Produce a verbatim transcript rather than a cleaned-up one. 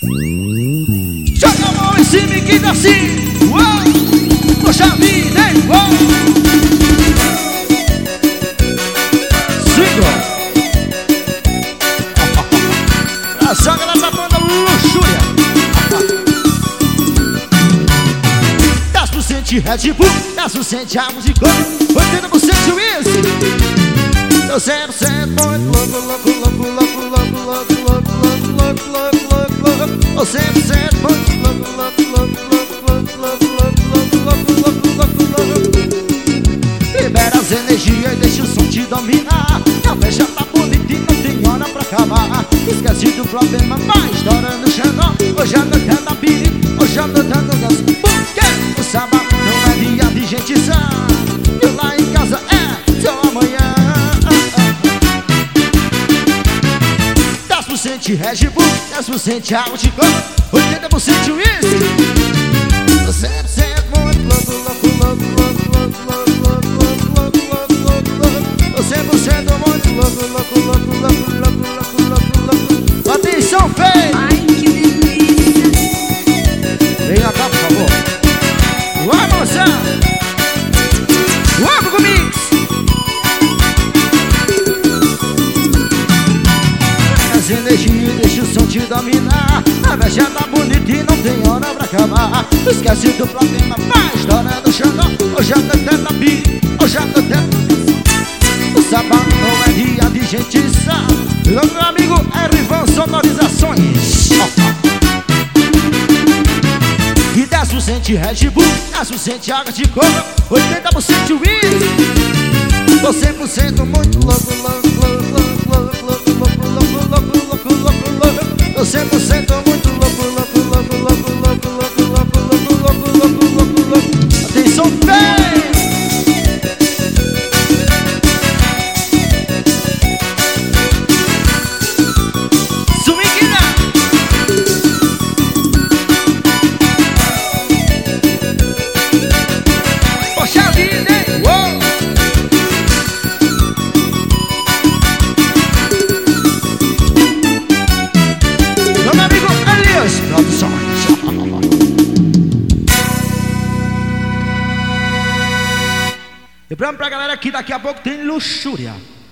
Joga a mão em cima e quita assim. Uou! Poxa vida, hein? Uou! Swingo! A joga da banda Luxúria. dez por cento de Red Bull, dez por cento de água de coco, oitenta por cento de uísque. Tô cem por cento muito louco, louco, louco, louco, louco, louco, louco, louco, louco, louco, louco, louco. Tô cem por cento muito louco, louco, louco, louco, louco, louco, louco, louco, louco, louco, louco. Libera as energias e deixa o som te dominar. A festa tá bonita e não tem hora pra acabar. Esquece do problema, vai estourando o xandó. Hoje a noite é da beat, hoje a noite é da dança. Porque o sábado não é dia de gente sã. E lá em casa é só amanhã. dez por cento de Red Bull, dez por cento de água de coco, oitenta por cento de uísque. cem por cento muito louco, louco, louco, louco, louco, louco, louco, louco, louco, louco. cem por cento muito louco, louco, louco, louco, louco, louco, louco, louco. Atenção, feio! Ai, que delícia! Vem cá, por favor. Vai, moça! Vamos comigo! As energias deixa o som te dominar. A festa tá bonita e não tem hora pra acabar. Esquece do problema, vai estourando o xandó. Hoje a noite é da beat, hoje a noite é da dança. O sábado não é dia de gente sã. Meu amigo Erivan Sonorizações. E dez por cento de Red Bull, dez por cento de água de coco, oitenta por cento de uísque. Tô cem por cento muito louco, louco, louco, louco, louco, louco, louco, louco, louco, louco, louco. Tô cem por cento muito louco, louco, louco, louco, louco, louco, louco, louco, louco, louco, louco, louco. Atenção, bem! Lembrando pra galera que daqui a pouco tem Luxúria.